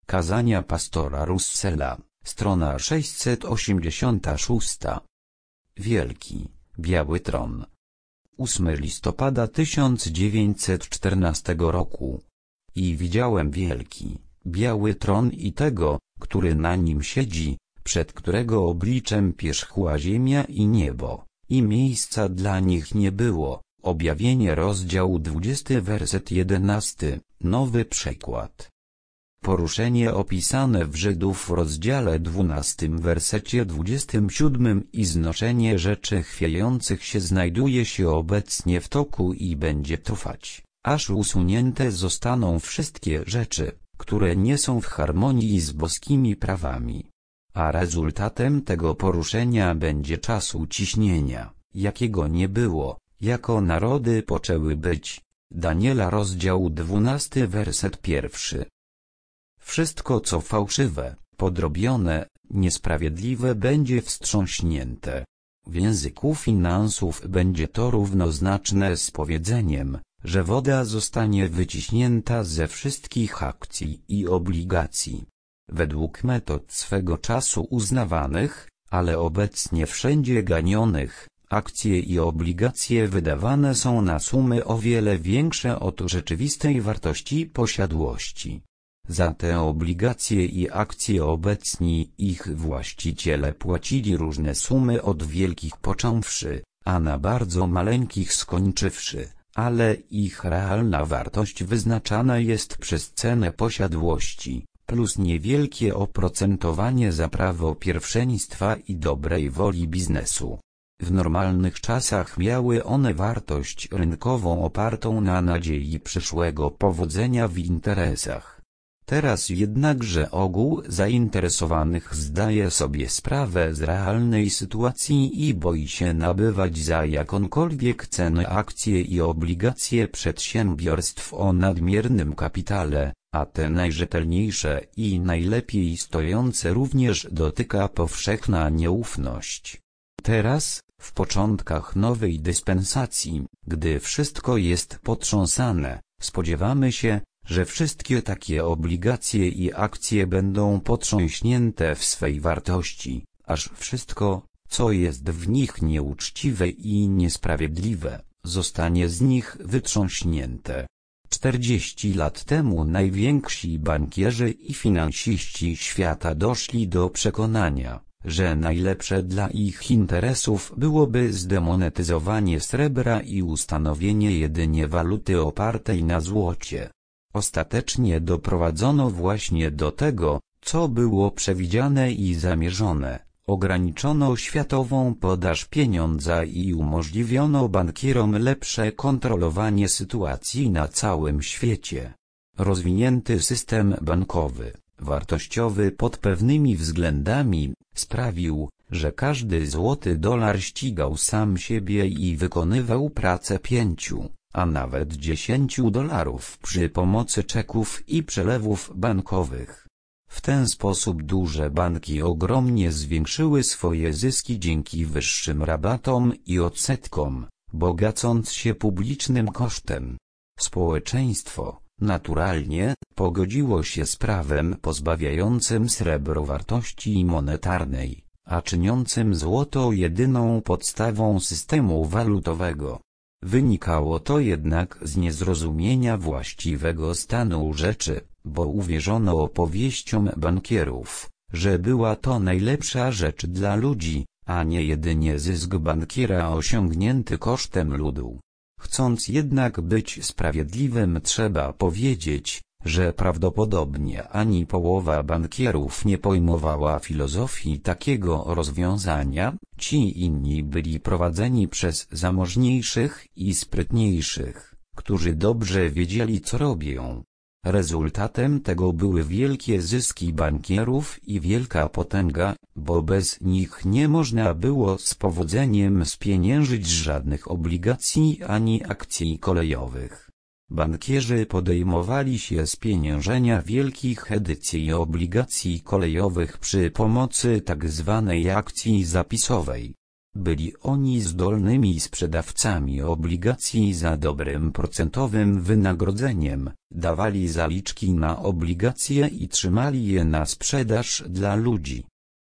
Kazania pastora Russella, strona 686. Wielki, biały tron. 8 listopada 1914 roku. I widziałem wielki, biały tron i tego, który na nim siedzi, przed którego obliczem pierzchła ziemia i niebo, i miejsca dla nich nie było. Objawienie rozdział 20 werset 11, nowy przekład. Poruszenie opisane w Żydów rozdziale 12 wersecie 27 i znoszenie rzeczy chwiejących się znajduje się obecnie w toku i będzie trwać, aż usunięte zostaną wszystkie rzeczy, które nie są w harmonii z boskimi prawami. A rezultatem tego poruszenia będzie czas uciśnienia, jakiego nie było, jako narody poczęły być. Daniela rozdział 12 werset 1. Wszystko co fałszywe, podrobione, niesprawiedliwe będzie wstrząśnięte. W języku finansów będzie to równoznaczne z powiedzeniem, że woda zostanie wyciśnięta ze wszystkich akcji i obligacji. Według metod swego czasu uznawanych, ale obecnie wszędzie ganionych, akcje i obligacje wydawane są na sumy o wiele większe od rzeczywistej wartości posiadłości. Za te obligacje i akcje obecni ich właściciele płacili różne sumy od wielkich począwszy, a na bardzo maleńkich skończywszy, ale ich realna wartość wyznaczana jest przez cenę posiadłości, plus niewielkie oprocentowanie za prawo pierwszeństwa i dobrej woli biznesu. W normalnych czasach miały one wartość rynkową opartą na nadziei przyszłego powodzenia w interesach. Teraz jednakże ogół zainteresowanych zdaje sobie sprawę z realnej sytuacji i boi się nabywać za jakąkolwiek cenę akcje i obligacje przedsiębiorstw o nadmiernym kapitale, a te najrzetelniejsze i najlepiej stojące również dotyka powszechna nieufność. Teraz, w początkach nowej dyspensacji, gdy wszystko jest potrząsane, spodziewamy się, że wszystkie takie obligacje i akcje będą potrząśnięte w swej wartości, aż wszystko, co jest w nich nieuczciwe i niesprawiedliwe, zostanie z nich wytrząśnięte. 40 lat temu najwięksi bankierzy i finansiści świata doszli do przekonania, że najlepsze dla ich interesów byłoby zdemonetyzowanie srebra i ustanowienie jedynie waluty opartej na złocie. Ostatecznie doprowadzono właśnie do tego, co było przewidziane i zamierzone. Ograniczono światową podaż pieniądza i umożliwiono bankierom lepsze kontrolowanie sytuacji na całym świecie. Rozwinięty system bankowy, wartościowy pod pewnymi względami, sprawił, że każdy złoty dolar ścigał sam siebie i wykonywał pracę 5, a nawet 10 dolarów przy pomocy czeków i przelewów bankowych. W ten sposób duże banki ogromnie zwiększyły swoje zyski dzięki wyższym rabatom i odsetkom, bogacąc się publicznym kosztem. Społeczeństwo, naturalnie, pogodziło się z prawem pozbawiającym srebro wartości monetarnej, a czyniącym złoto jedyną podstawą systemu walutowego. Wynikało to jednak z niezrozumienia właściwego stanu rzeczy, bo uwierzono opowieściom bankierów, że była to najlepsza rzecz dla ludzi, a nie jedynie zysk bankiera osiągnięty kosztem ludu. Chcąc jednak być sprawiedliwym, trzeba powiedzieć, że prawdopodobnie ani połowa bankierów nie pojmowała filozofii takiego rozwiązania, ci inni byli prowadzeni przez zamożniejszych i sprytniejszych, którzy dobrze wiedzieli co robią. Rezultatem tego były wielkie zyski bankierów i wielka potęga, bo bez nich nie można było z powodzeniem spieniężyć żadnych obligacji ani akcji kolejowych. Bankierzy podejmowali się spieniężenia wielkich edycji obligacji kolejowych przy pomocy tzw. akcji zapisowej. Byli oni zdolnymi sprzedawcami obligacji za dobrym procentowym wynagrodzeniem, dawali zaliczki na obligacje i trzymali je na sprzedaż dla ludzi.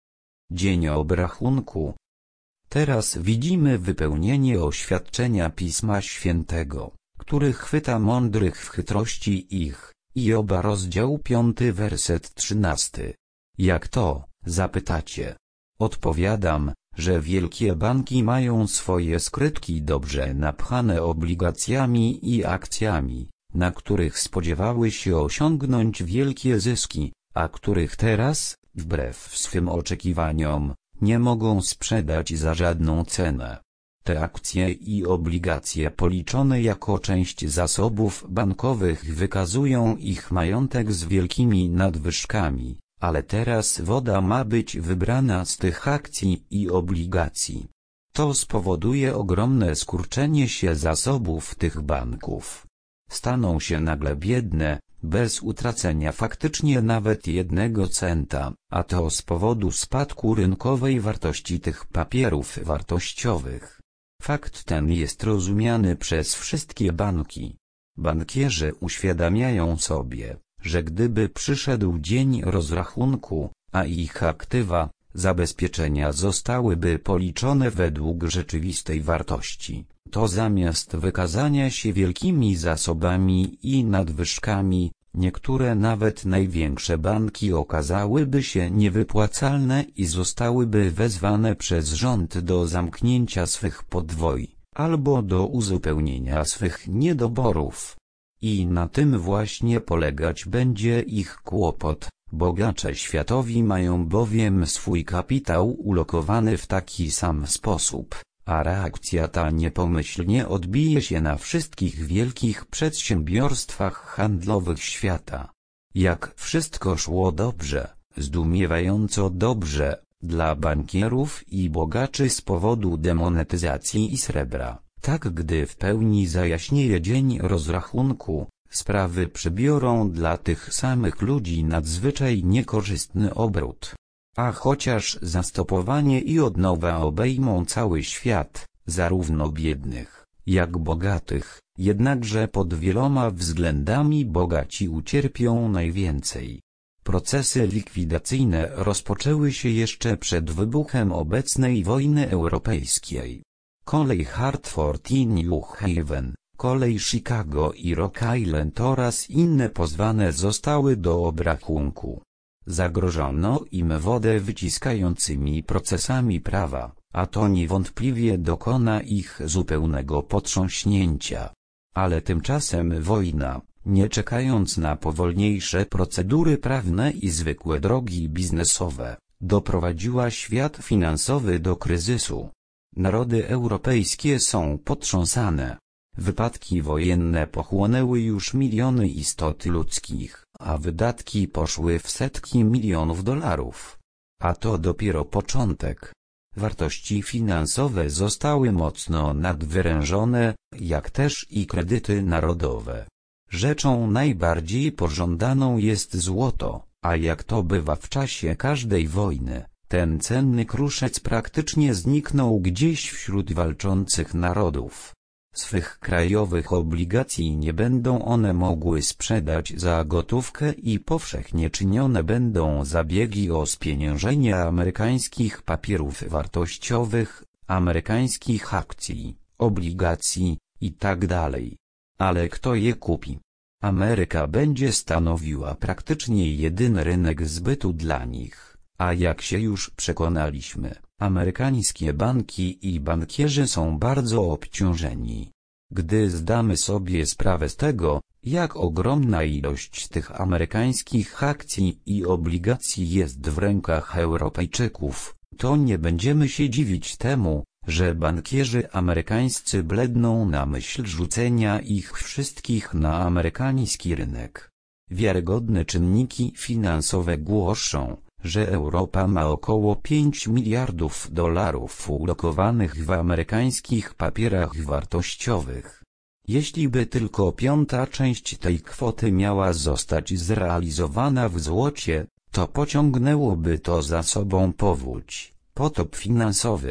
Dzień obrachunku. Teraz widzimy wypełnienie oświadczenia Pisma Świętego, który chwyta mądrych w chytrości ich. Joba rozdział 5 werset 13. Jak to, zapytacie? Odpowiadam, że wielkie banki mają swoje skrytki dobrze napchane obligacjami i akcjami, na których spodziewały się osiągnąć wielkie zyski, a których teraz, wbrew swym oczekiwaniom, nie mogą sprzedać za żadną cenę. Te akcje i obligacje policzone jako część zasobów bankowych wykazują ich majątek z wielkimi nadwyżkami, ale teraz woda ma być wybrana z tych akcji i obligacji. To spowoduje ogromne skurczenie się zasobów tych banków. Staną się nagle biedne, bez utracenia faktycznie nawet 1 centa, a to z powodu spadku rynkowej wartości tych papierów wartościowych. Fakt ten jest rozumiany przez wszystkie banki. Bankierzy uświadamiają sobie, że gdyby przyszedł dzień rozrachunku, a ich aktywa, zabezpieczenia zostałyby policzone według rzeczywistej wartości, to zamiast wykazania się wielkimi zasobami i nadwyżkami, niektóre nawet największe banki okazałyby się niewypłacalne i zostałyby wezwane przez rząd do zamknięcia swych podwoi, albo do uzupełnienia swych niedoborów. I na tym właśnie polegać będzie ich kłopot. Bogacze światowi mają bowiem swój kapitał ulokowany w taki sam sposób, a reakcja ta niepomyślnie odbije się na wszystkich wielkich przedsiębiorstwach handlowych świata. Jak wszystko szło dobrze, zdumiewająco dobrze, dla bankierów i bogaczy z powodu demonetyzacji i srebra, tak gdy w pełni zajaśnieje dzień rozrachunku, sprawy przybiorą dla tych samych ludzi nadzwyczaj niekorzystny obrót. A chociaż zastopowanie i odnowa obejmą cały świat, zarówno biednych, jak bogatych, jednakże pod wieloma względami bogaci ucierpią najwięcej. Procesy likwidacyjne rozpoczęły się jeszcze przed wybuchem obecnej wojny europejskiej. Kolej Hartford i New Haven, kolej Chicago i Rock Island oraz inne pozwane zostały do obrachunku. Zagrożono im wodę wyciskającymi procesami prawa, a to niewątpliwie dokona ich zupełnego potrząśnięcia. Ale tymczasem wojna, nie czekając na powolniejsze procedury prawne i zwykłe drogi biznesowe, doprowadziła świat finansowy do kryzysu. Narody europejskie są potrząsane. Wypadki wojenne pochłonęły już miliony istot ludzkich, a wydatki poszły w setki milionów dolarów. A to dopiero początek. Wartości finansowe zostały mocno nadwyrężone, jak też i kredyty narodowe. Rzeczą najbardziej pożądaną jest złoto, a jak to bywa w czasie każdej wojny, ten cenny kruszec praktycznie zniknął gdzieś wśród walczących narodów. Swych krajowych obligacji nie będą one mogły sprzedać za gotówkę i powszechnie czynione będą zabiegi o spieniężenie amerykańskich papierów wartościowych, amerykańskich akcji, obligacji itd. Ale kto je kupi? Ameryka będzie stanowiła praktycznie jedyny rynek zbytu dla nich, a jak się już przekonaliśmy, amerykańskie banki i bankierzy są bardzo obciążeni. Gdy zdamy sobie sprawę z tego, jak ogromna ilość tych amerykańskich akcji i obligacji jest w rękach Europejczyków, to nie będziemy się dziwić temu, że bankierzy amerykańscy bledną na myśl rzucenia ich wszystkich na amerykański rynek. Wiarygodne czynniki finansowe głoszą, że Europa ma około 5 miliardów dolarów ulokowanych w amerykańskich papierach wartościowych. Jeśli by tylko 1/5 część tej kwoty miała zostać zrealizowana w złocie, to pociągnęłoby to za sobą powódź, potop finansowy.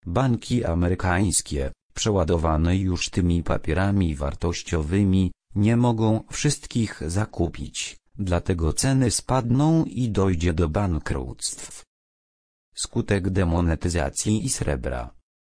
Banki amerykańskie, przeładowane już tymi papierami wartościowymi, nie mogą wszystkich zakupić, dlatego ceny spadną i dojdzie do bankructw. Skutek demonetyzacji srebra.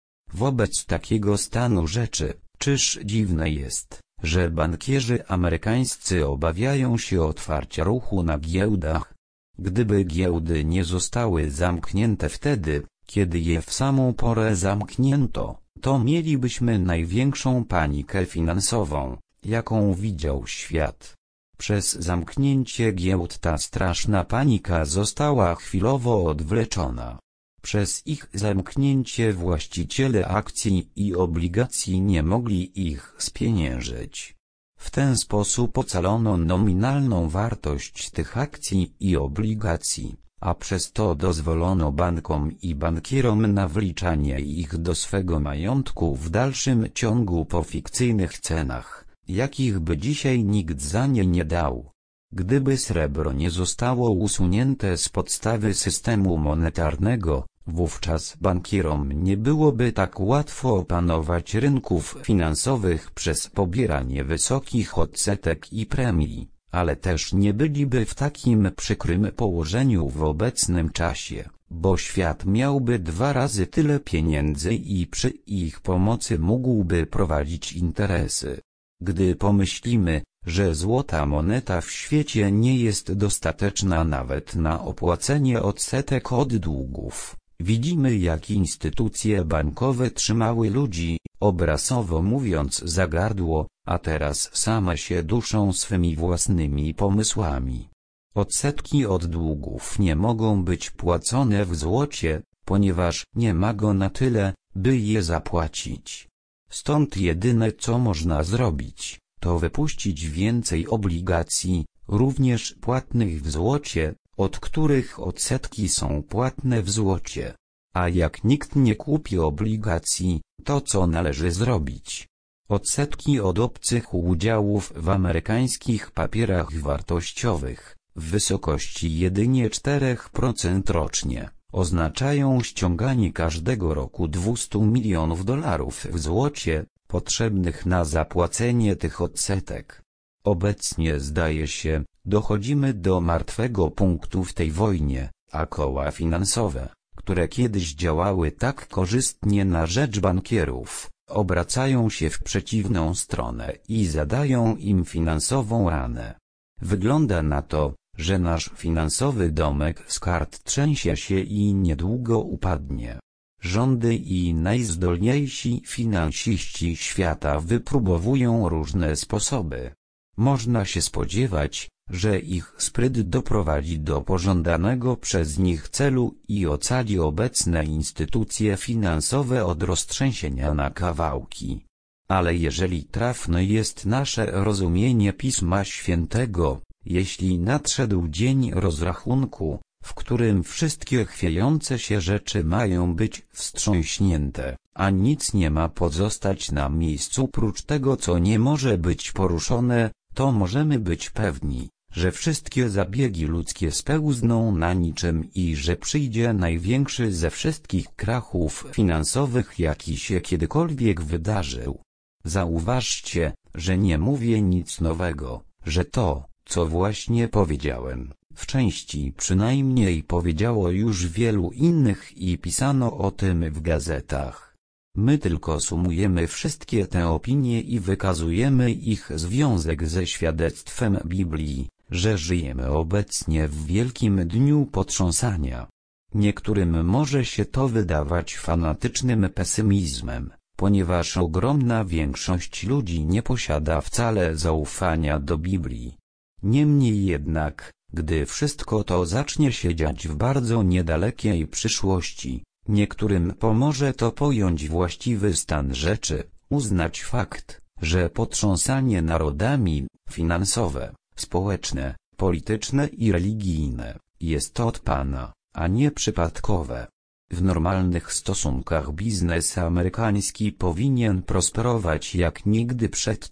Wobec takiego stanu rzeczy, czyż dziwne jest, że bankierzy amerykańscy obawiają się otwarcia ruchu na giełdach? Gdyby giełdy nie zostały zamknięte wtedy, kiedy je w samą porę zamknięto, to mielibyśmy największą panikę finansową, jaką widział świat. Przez zamknięcie giełd ta straszna panika została chwilowo odwleczona. Przez ich zamknięcie właściciele akcji i obligacji nie mogli ich spieniężyć. W ten sposób ocalono nominalną wartość tych akcji i obligacji, a przez to dozwolono bankom i bankierom na wliczanie ich do swego majątku w dalszym ciągu po fikcyjnych cenach, jakich by dzisiaj nikt za nie nie dał. Gdyby srebro nie zostało usunięte z podstawy systemu monetarnego, wówczas bankierom nie byłoby tak łatwo opanować rynków finansowych przez pobieranie wysokich odsetek i premii, ale też nie byliby w takim przykrym położeniu w obecnym czasie, bo świat miałby 2 razy tyle pieniędzy i przy ich pomocy mógłby prowadzić interesy. Gdy pomyślimy, że złota moneta w świecie nie jest dostateczna nawet na opłacenie odsetek od długów, widzimy, jak instytucje bankowe trzymały ludzi, obrazowo mówiąc, za gardło, a teraz same się duszą swymi własnymi pomysłami. Odsetki od długów nie mogą być płacone w złocie, ponieważ nie ma go na tyle, by je zapłacić. Stąd jedyne, co można zrobić, to wypuścić więcej obligacji, również płatnych w złocie, od których odsetki są płatne w złocie. A jak nikt nie kupi obligacji, to co należy zrobić? Odsetki od obcych udziałów w amerykańskich papierach wartościowych, w wysokości jedynie 4% rocznie, oznaczają ściąganie każdego roku $200 milionów w złocie, potrzebnych na zapłacenie tych odsetek. Obecnie, zdaje się, dochodzimy do martwego punktu w tej wojnie, a koła finansowe, które kiedyś działały tak korzystnie na rzecz bankierów, obracają się w przeciwną stronę i zadają im finansową ranę. Wygląda na to, że nasz finansowy domek z kart trzęsie się i niedługo upadnie. Rządy i najzdolniejsi finansiści świata wypróbowują różne sposoby. Można się spodziewać, że ich spryt doprowadzi do pożądanego przez nich celu i ocali obecne instytucje finansowe od roztrzęsienia na kawałki. Ale jeżeli trafne jest nasze rozumienie Pisma Świętego, jeśli nadszedł dzień rozrachunku, w którym wszystkie chwiejące się rzeczy mają być wstrząśnięte, a nic nie ma pozostać na miejscu prócz tego, co nie może być poruszone, to możemy być pewni, że wszystkie zabiegi ludzkie spełzną na niczym i że przyjdzie największy ze wszystkich krachów finansowych, jaki się kiedykolwiek wydarzył. Zauważcie, że nie mówię nic nowego, że to, co właśnie powiedziałem, w części przynajmniej powiedziało już wielu innych i pisano o tym w gazetach. My tylko sumujemy wszystkie te opinie i wykazujemy ich związek ze świadectwem Biblii, że żyjemy obecnie w wielkim dniu potrząsania. Niektórym może się to wydawać fanatycznym pesymizmem, ponieważ ogromna większość ludzi nie posiada wcale zaufania do Biblii. Niemniej jednak, gdy wszystko to zacznie się dziać w bardzo niedalekiej przyszłości, niektórym pomoże to pojąć właściwy stan rzeczy, uznać fakt, że potrząsanie narodami, finansowe, społeczne, polityczne i religijne, jest od Pana, a nie przypadkowe. W normalnych stosunkach biznes amerykański powinien prosperować jak nigdy przedtem,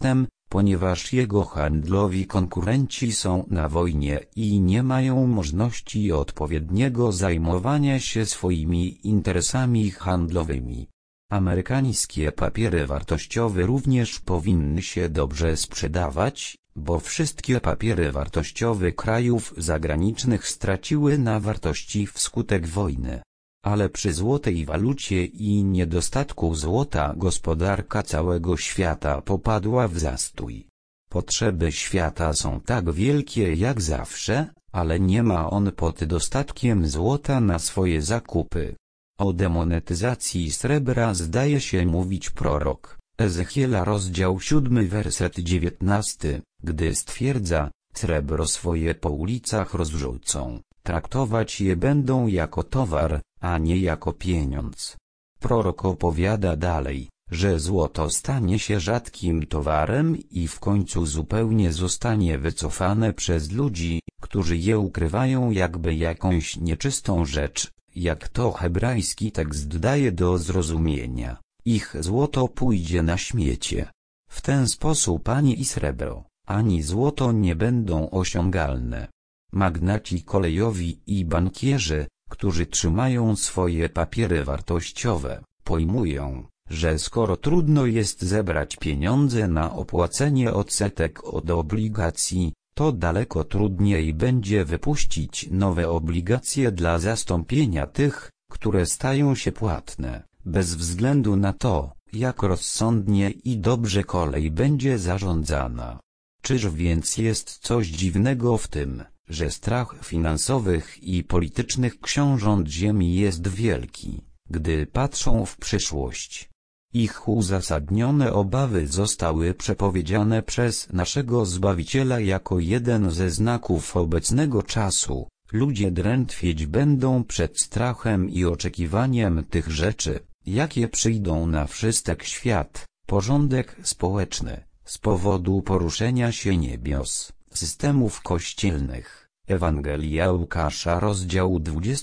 ponieważ jego handlowi konkurenci są na wojnie i nie mają możliwości odpowiedniego zajmowania się swoimi interesami handlowymi. Amerykańskie papiery wartościowe również powinny się dobrze sprzedawać, bo wszystkie papiery wartościowe krajów zagranicznych straciły na wartości wskutek wojny. Ale przy złotej walucie i niedostatku złota gospodarka całego świata popadła w zastój. Potrzeby świata są tak wielkie jak zawsze, ale nie ma on pod dostatkiem złota na swoje zakupy. O demonetyzacji srebra zdaje się mówić prorok Ezechiela rozdział 7 werset 19, gdy stwierdza, srebro swoje po ulicach rozrzucą, traktować je będą jako towar, a nie jako pieniądz. Prorok opowiada dalej, że złoto stanie się rzadkim towarem i w końcu zupełnie zostanie wycofane przez ludzi, którzy je ukrywają jakby jakąś nieczystą rzecz, jak to hebrajski tekst daje do zrozumienia. Ich złoto pójdzie na śmiecie. W ten sposób ani srebro, ani złoto nie będą osiągalne. Magnaci kolejowi i bankierzy, którzy trzymają swoje papiery wartościowe, pojmują, że skoro trudno jest zebrać pieniądze na opłacenie odsetek od obligacji, to daleko trudniej będzie wypuścić nowe obligacje dla zastąpienia tych, które stają się płatne, bez względu na to, jak rozsądnie i dobrze kolej będzie zarządzana. Czyż więc jest coś dziwnego w tym, że strach finansowych i politycznych książąt ziemi jest wielki, gdy patrzą w przyszłość? Ich uzasadnione obawy zostały przepowiedziane przez naszego Zbawiciela jako jeden ze znaków obecnego czasu. Ludzie drętwieć będą przed strachem i oczekiwaniem tych rzeczy, jakie przyjdą na wszystek świat, porządek społeczny, z powodu poruszenia się niebios, systemów kościelnych. Ewangelia Łukasza rozdział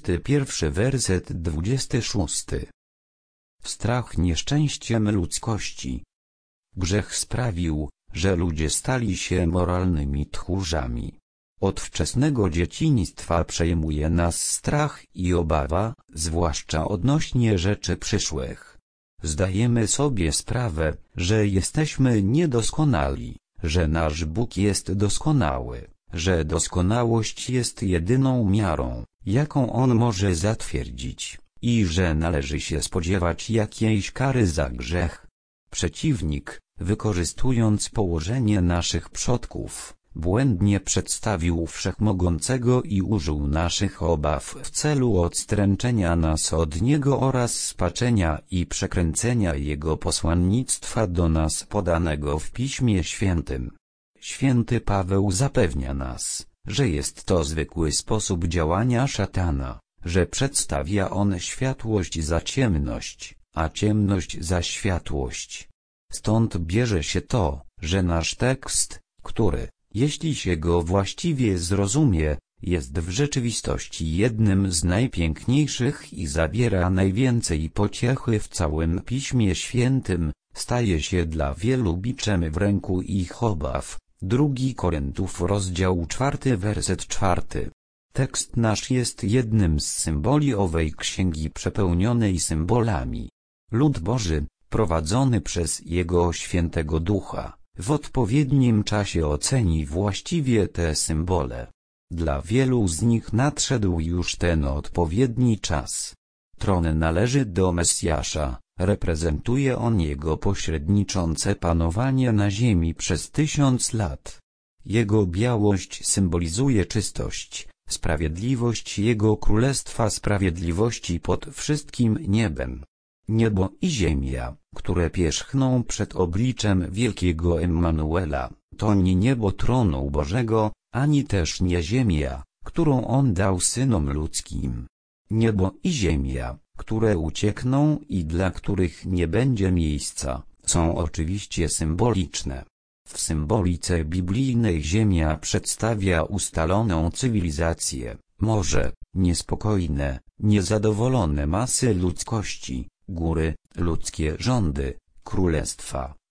21 werset 26. Strach nieszczęściem ludzkości. Grzech sprawił, że ludzie stali się moralnymi tchórzami. Od wczesnego dzieciństwa przejmuje nas strach i obawa, zwłaszcza odnośnie rzeczy przyszłych. Zdajemy sobie sprawę, że jesteśmy niedoskonali, że nasz Bóg jest doskonały, że doskonałość jest jedyną miarą, jaką On może zatwierdzić, i że należy się spodziewać jakiejś kary za grzech. Przeciwnik, wykorzystując położenie naszych przodków, błędnie przedstawił Wszechmogącego i użył naszych obaw w celu odstręczenia nas od Niego oraz spaczenia i przekręcenia Jego posłannictwa do nas podanego w Piśmie Świętym. Święty Paweł zapewnia nas, że jest to zwykły sposób działania szatana, że przedstawia on światłość za ciemność, a ciemność za światłość. Stąd bierze się to, że nasz tekst, który, jeśli się go właściwie zrozumie, jest w rzeczywistości jednym z najpiękniejszych i zawiera najwięcej pociechy w całym Piśmie Świętym, staje się dla wielu biczem w ręku ich obaw. 2 Koryntiów rozdział 4 werset 4. Tekst nasz jest jednym z symboli owej księgi przepełnionej symbolami. Lud Boży, prowadzony przez Jego Świętego Ducha, w odpowiednim czasie oceni właściwie te symbole. Dla wielu z nich nadszedł już ten odpowiedni czas. Tron należy do Mesjasza, reprezentuje on Jego pośredniczące panowanie na ziemi przez 1000 lat. Jego białość symbolizuje czystość, sprawiedliwość Jego Królestwa Sprawiedliwości pod wszystkim niebem. Niebo i ziemia, które pierzchną przed obliczem wielkiego Emmanuela, to nie niebo tronu Bożego, ani też nie ziemia, którą On dał synom ludzkim. Niebo i ziemia, które uciekną i dla których nie będzie miejsca, są oczywiście symboliczne. W symbolice biblijnej ziemia przedstawia ustaloną cywilizację, morze, niespokojne, niezadowolone masy ludzkości, góry, ludzkie rządy, królestwa,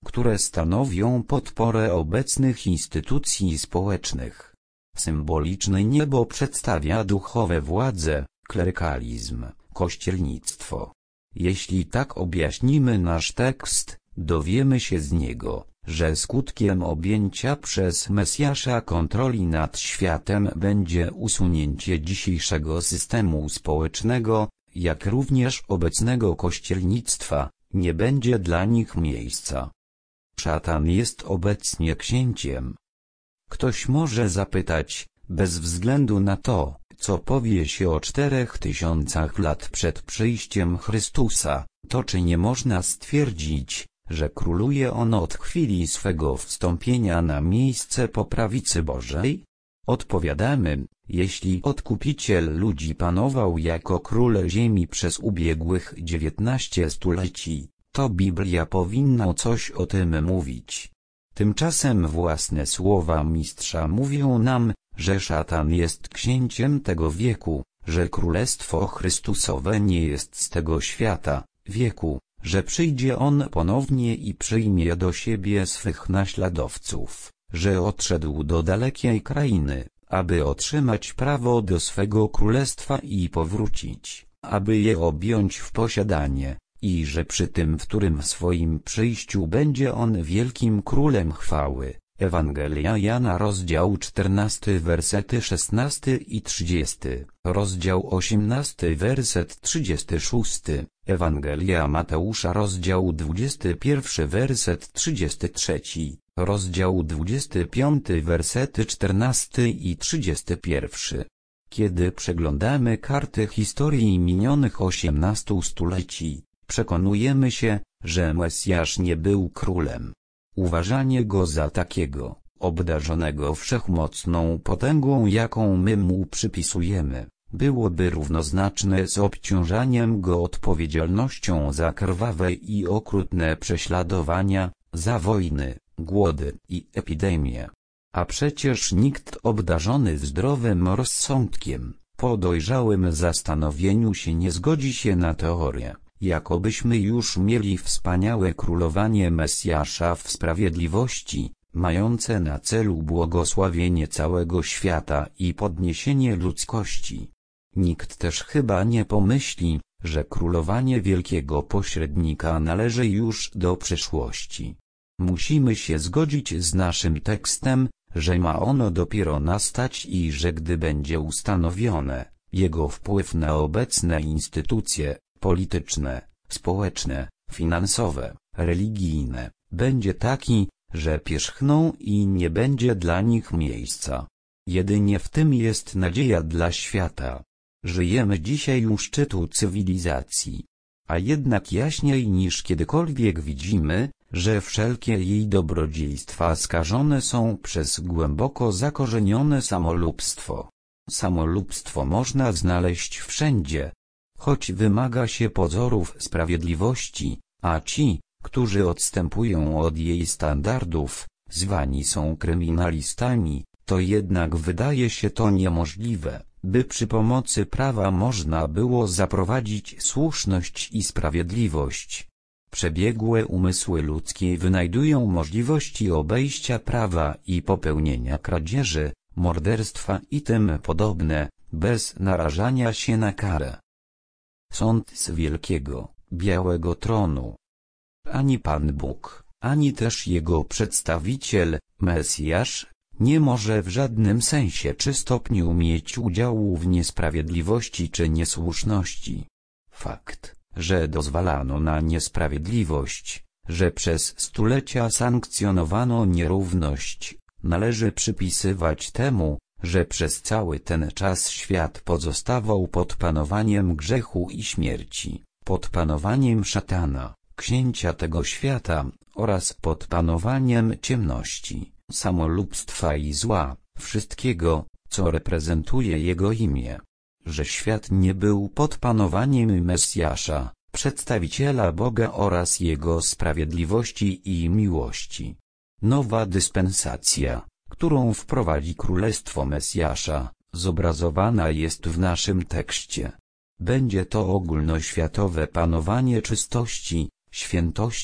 które stanowią podporę obecnych instytucji społecznych. Symboliczne niebo przedstawia duchowe władze, klerykalizm, kościelnictwo. Jeśli tak objaśnimy nasz tekst, dowiemy się z niego, że skutkiem objęcia przez Mesjasza kontroli nad światem będzie usunięcie dzisiejszego systemu społecznego, jak również obecnego kościelnictwa, nie będzie dla nich miejsca. Szatan jest obecnie księciem. Ktoś może zapytać, bez względu na to, co powie się o 4000 lat przed przyjściem Chrystusa, to czy nie można stwierdzić, że króluje on od chwili swego wstąpienia na miejsce po prawicy Bożej? Odpowiadamy, jeśli Odkupiciel ludzi panował jako król ziemi przez ubiegłych 19 stuleci, to Biblia powinna coś o tym mówić. Tymczasem własne słowa mistrza mówią nam, że szatan jest księciem tego wieku, że królestwo Chrystusowe nie jest z tego świata, wieku, że przyjdzie on ponownie i przyjmie do siebie swych naśladowców, że odszedł do dalekiej krainy, aby otrzymać prawo do swego królestwa i powrócić, aby je objąć w posiadanie, i że przy tym wtórym swoim przyjściu będzie on wielkim królem chwały. Ewangelia Jana rozdział 14 wersety 16 i 30, rozdział 18 werset 36, Ewangelia Mateusza rozdział 21 werset 33, rozdział 25 wersety 14 i 31. Kiedy przeglądamy karty historii minionych 18 stuleci, przekonujemy się, że Mesjasz nie był królem. Uważanie go za takiego, obdarzonego wszechmocną potęgą jaką my mu przypisujemy, byłoby równoznaczne z obciążaniem go odpowiedzialnością za krwawe i okrutne prześladowania, za wojny, głody i epidemie. A przecież nikt obdarzony zdrowym rozsądkiem, po dojrzałym zastanowieniu się nie zgodzi się na teorię, jakobyśmy już mieli wspaniałe królowanie Mesjasza w sprawiedliwości, mające na celu błogosławienie całego świata i podniesienie ludzkości. Nikt też chyba nie pomyśli, że królowanie wielkiego pośrednika należy już do przyszłości. Musimy się zgodzić z naszym tekstem, że ma ono dopiero nastać i że gdy będzie ustanowione, jego wpływ na obecne instytucje polityczne, społeczne, finansowe, religijne, będzie taki, że pierzchną i nie będzie dla nich miejsca. Jedynie w tym jest nadzieja dla świata. Żyjemy dzisiaj u szczytu cywilizacji. A jednak jaśniej niż kiedykolwiek widzimy, że wszelkie jej dobrodziejstwa skażone są przez głęboko zakorzenione samolubstwo. Samolubstwo można znaleźć wszędzie, choć wymaga się pozorów sprawiedliwości, a ci, którzy odstępują od jej standardów, zwani są kryminalistami, to jednak wydaje się to niemożliwe, by przy pomocy prawa można było zaprowadzić słuszność i sprawiedliwość. Przebiegłe umysły ludzkie wynajdują możliwości obejścia prawa i popełnienia kradzieży, morderstwa i tym podobne, bez narażania się na karę. Sąd z wielkiego, białego tronu. Ani Pan Bóg, ani też Jego przedstawiciel, Mesjasz, nie może w żadnym sensie czy stopniu mieć udziału w niesprawiedliwości czy niesłuszności. Fakt, że dozwalano na niesprawiedliwość, że przez stulecia sankcjonowano nierówność, należy przypisywać temu, że przez cały ten czas świat pozostawał pod panowaniem grzechu i śmierci, pod panowaniem szatana, księcia tego świata, oraz pod panowaniem ciemności, samolubstwa i zła, wszystkiego, co reprezentuje jego imię. Że świat nie był pod panowaniem Mesjasza, przedstawiciela Boga oraz Jego sprawiedliwości i miłości. Nowa dyspensacja, którą wprowadzi Królestwo Mesjasza, zobrazowana jest w naszym tekście. Będzie to ogólnoświatowe panowanie czystości, świętości,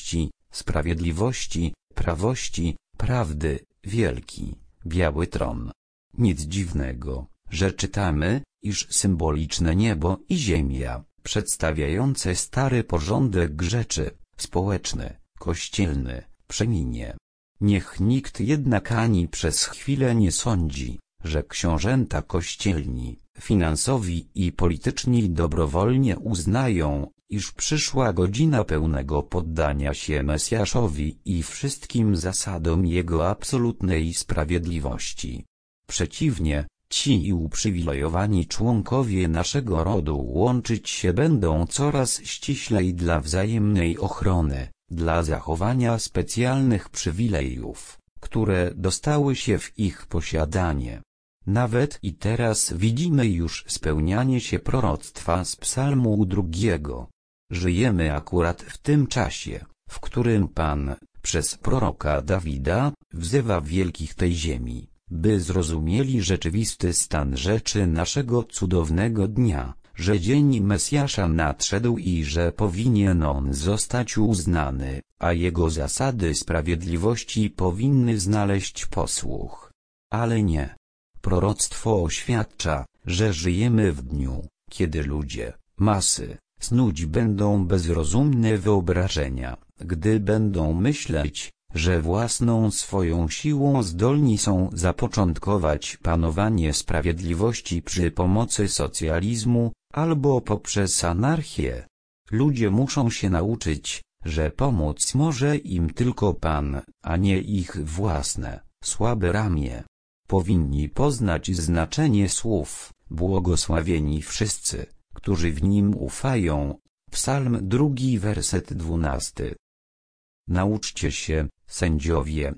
sprawiedliwości, prawości, prawdy, wielki, biały tron. Nic dziwnego, że czytamy, iż symboliczne niebo i ziemia, przedstawiające stary porządek rzeczy, społeczny, kościelny, przeminie. Niech nikt jednak ani przez chwilę nie sądzi, że książęta kościelni, finansowi i polityczni dobrowolnie uznają, iż przyszła godzina pełnego poddania się Mesjaszowi i wszystkim zasadom jego absolutnej sprawiedliwości. Przeciwnie, ci uprzywilejowani członkowie naszego rodu łączyć się będą coraz ściślej dla wzajemnej ochrony, dla zachowania specjalnych przywilejów, które dostały się w ich posiadanie. Nawet i teraz widzimy już spełnianie się proroctwa z Psalmu 2. Żyjemy akurat w tym czasie, w którym Pan, przez proroka Dawida, wzywa wielkich tej ziemi, by zrozumieli rzeczywisty stan rzeczy naszego cudownego dnia, że dzień Mesjasza nadszedł i że powinien on zostać uznany, a jego zasady sprawiedliwości powinny znaleźć posłuch. Ale nie. Proroctwo oświadcza, że żyjemy w dniu, kiedy ludzie, masy, snuć będą bezrozumne wyobrażenia, gdy będą myśleć, że własną swoją siłą zdolni są zapoczątkować panowanie sprawiedliwości przy pomocy socjalizmu, albo poprzez anarchię. Ludzie muszą się nauczyć, że pomóc może im tylko Pan, a nie ich własne, słabe ramię. Powinni poznać znaczenie słów, błogosławieni wszyscy, którzy w nim ufają. Psalm 2, werset 12. Nauczcie się, sędziowie.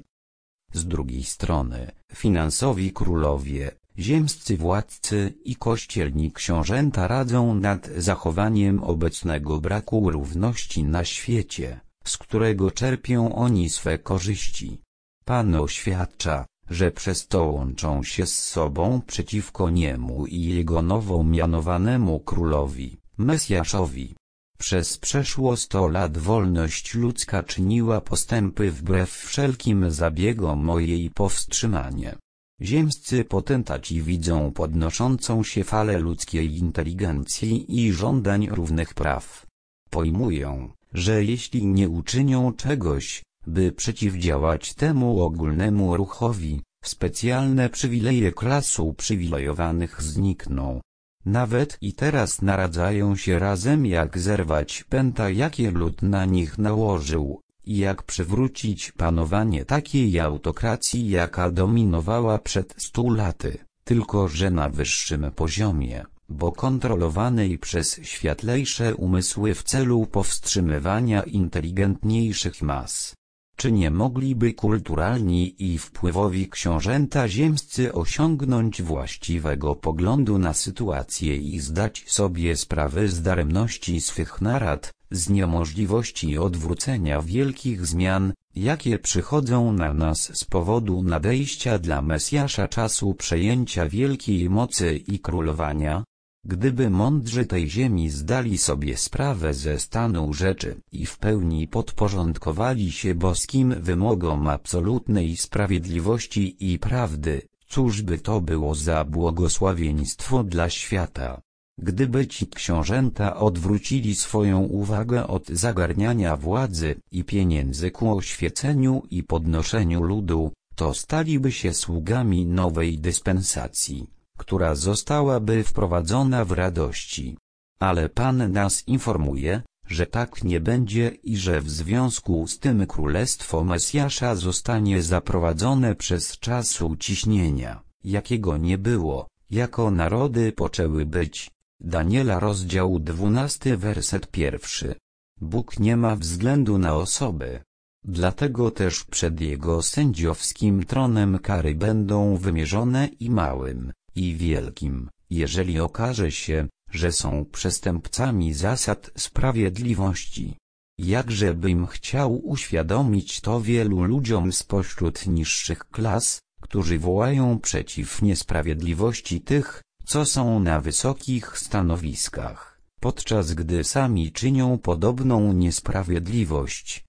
Z drugiej strony, finansowi królowie, ziemscy władcy i kościelni książęta radzą nad zachowaniem obecnego braku równości na świecie, z którego czerpią oni swe korzyści. Pan oświadcza, że przez to łączą się z sobą przeciwko niemu i jego nowo mianowanemu królowi, Mesjaszowi. Przez przeszło 100 lat wolność ludzka czyniła postępy wbrew wszelkim zabiegom o jej powstrzymanie. Ziemscy potentaci widzą podnoszącą się falę ludzkiej inteligencji i żądań równych praw. Pojmują, że jeśli nie uczynią czegoś, by przeciwdziałać temu ogólnemu ruchowi, specjalne przywileje klas uprzywilejowanych znikną. Nawet i teraz naradzają się razem, jak zerwać pęta, jakie lud na nich nałożył, i jak przywrócić panowanie takiej autokracji, jaka dominowała przed 100 laty, tylko że na wyższym poziomie, bo kontrolowanej przez światlejsze umysły w celu powstrzymywania inteligentniejszych mas. Czy nie mogliby kulturalni i wpływowi książęta ziemscy osiągnąć właściwego poglądu na sytuację i zdać sobie sprawę z daremności swych narad, z niemożliwości odwrócenia wielkich zmian, jakie przychodzą na nas z powodu nadejścia dla Mesjasza czasu przejęcia wielkiej mocy i królowania? Gdyby mądrzy tej ziemi zdali sobie sprawę ze stanu rzeczy i w pełni podporządkowali się boskim wymogom absolutnej sprawiedliwości i prawdy, cóż by to było za błogosławieństwo dla świata? Gdyby ci książęta odwrócili swoją uwagę od zagarniania władzy i pieniędzy ku oświeceniu i podnoszeniu ludu, to staliby się sługami nowej dyspensacji, która zostałaby wprowadzona w radości. Ale Pan nas informuje, że tak nie będzie i że w związku z tym królestwo Mesjasza zostanie zaprowadzone przez czas uciśnienia, jakiego nie było, jako narody poczęły być. Daniela rozdział 12 werset 1. Bóg nie ma względu na osoby. Dlatego też przed Jego sędziowskim tronem kary będą wymierzone i małym, i wielkim, jeżeli okaże się, że są przestępcami zasad sprawiedliwości. Jakżebym chciał uświadomić to wielu ludziom spośród niższych klas, którzy wołają przeciw niesprawiedliwości tych, co są na wysokich stanowiskach, podczas gdy sami czynią podobną niesprawiedliwość.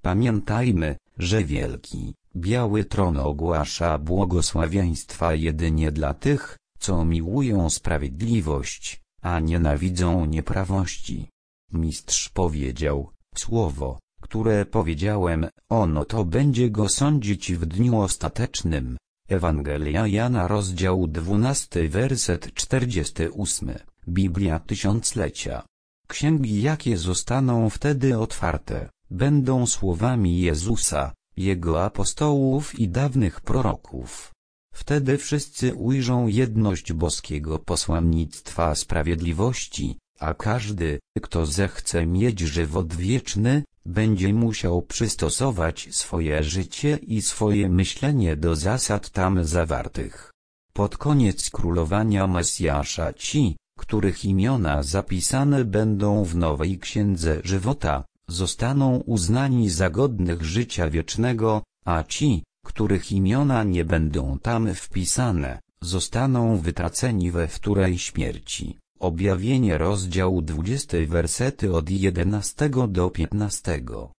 Pamiętajmy, że wielki, biały tron ogłasza błogosławieństwa jedynie dla tych, co miłują sprawiedliwość, a nienawidzą nieprawości. Mistrz powiedział: słowo, które powiedziałem, ono to będzie go sądzić w dniu ostatecznym. Ewangelia Jana, rozdział 12, werset 48. Biblia Tysiąclecia. Księgi, jakie zostaną wtedy otwarte, będą słowami Jezusa, Jego apostołów i dawnych proroków. Wtedy wszyscy ujrzą jedność boskiego posłannictwa sprawiedliwości, a każdy, kto zechce mieć żywot wieczny, będzie musiał przystosować swoje życie i swoje myślenie do zasad tam zawartych. Pod koniec królowania Mesjasza ci, których imiona zapisane będą w nowej księdze żywota, zostaną uznani za godnych życia wiecznego, a ci, których imiona nie będą tam wpisane, zostaną wytraceni we wtórej śmierci. Objawienie, rozdział 20, wersety od 11 do 15.